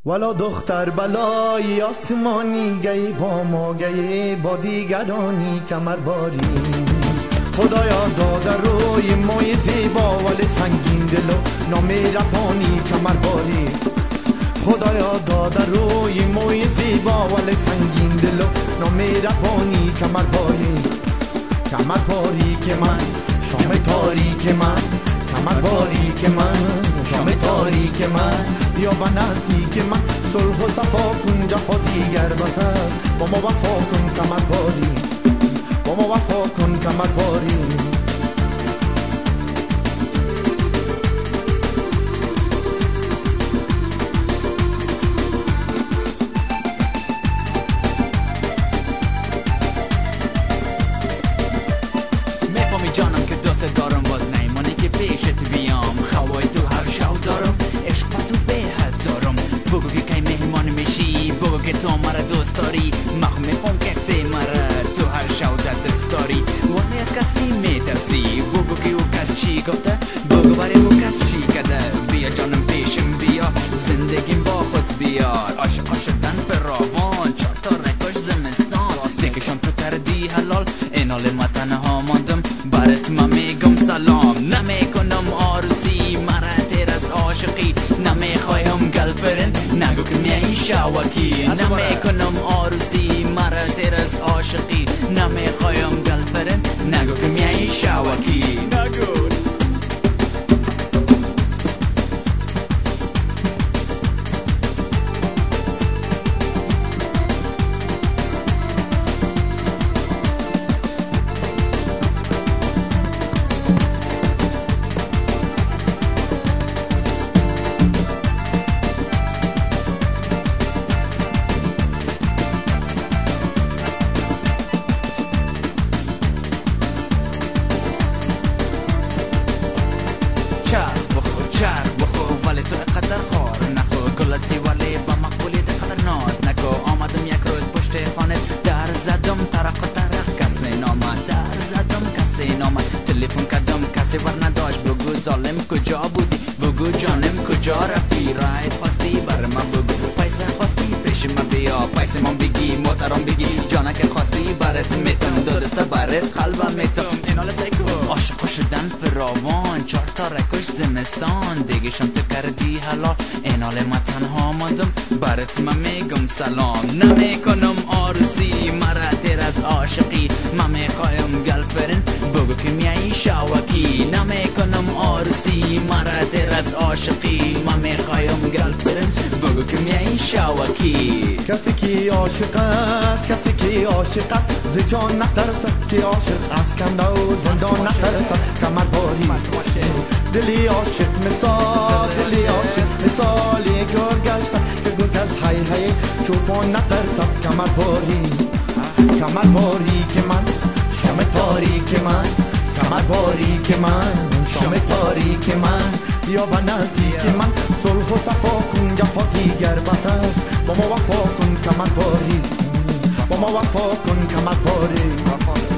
ولا دختر بلای آسمانی گئی با ما گئی با دیگرانی کمر باری. خدایا داده روی مای زیبا ولی سنگین دل و نامهربانی کمر باری. خدایا داده روی مای زیبا ولی سنگین دل و نامهربانی کمر باری. کمر باری که من شام تاریک من، کمر باری که من شام تاریک من، بیا به نزدیک من صلح و صفا کن جفا دیگر بس است. با ما وفا کن کمر باری، با ما وفا کن کمر باری. میفهمی جانم که دوست دارم باز نیمانه که پیشت بیام. خوای تو هر شو دارم، عشق با تو به حد دارم. بگو که کی مهمان میشی، بگو که تو مرا دوست داری. میخوام که کسی مرا تو هر شو دوست داری. وقتی از کسی میترسی بگو که او کس چی گفته، بگو برای او کس چی کده. بیا جانم پیشم بیا، زندگیم با خود بیار. عاشق شدن فراوان، چهار تا رکاش زمستان. دیگشم تو کردی حلال، این حال ما تنها ماندم. برات ما میگم سلام، نمیکنم آرزویی مرا تیر از عاشقی. نمیخوایم گلفرند نگو که میای شوکی. نمیکنم آرزویی مرا تیر از عاشقی. نمیخوایم گلفرند نگو که میای شوکی. نگو چرخ بخو ولی تو اقدر خار نخو. گل استی ولی با مقبولی دقدر ناز نکو. آمدم یک روز پشت خانه در زدم، ترق و ترق کسی نامد. در زدم کسی نامد، تلفن کردم کسی ور نداشت. بگو ظالم کجا بودی، بگو جانم کجا رفتی. رایت خواستی بر من بگو، پیسه خواستی پیش من بیا. پیسه من بگی محترم بگی، جانه که خواستی برات میتم. دو دسته برات قلبم میتم. این حال سیکو عاشق شدن فراوان، چهار تا رکش زمستان. دیگشم تو کردی حلال، این حال ما تنها ماندم. برات من میگم سلام، نمیکنم آرزویی مرا تیر از عاشقی. من میخوایم گلفرند بگو که میای شوکی. نمیکنم آرزویی مرا تیر از عاشقی. من میخوایم گلفرند بگو که میای شوکی. کسی که عاشق است، کسی که عاشق است ز جان نترسد. که عاشق است کنده و زندان نترسد. کمر باری دلی عاشق مثال، دلی عاشق مثالی گل گشته که گل از هی هی چوپان نترسد. کمر باری، کمر باری که من شام تاریک من، کمر باری که من شام تاریک من، بیا به نزدیک من صلح و صفا کن جفا دیگر بس است. با ما وفا کن کمر باری، با ما وفا کن کمر باری.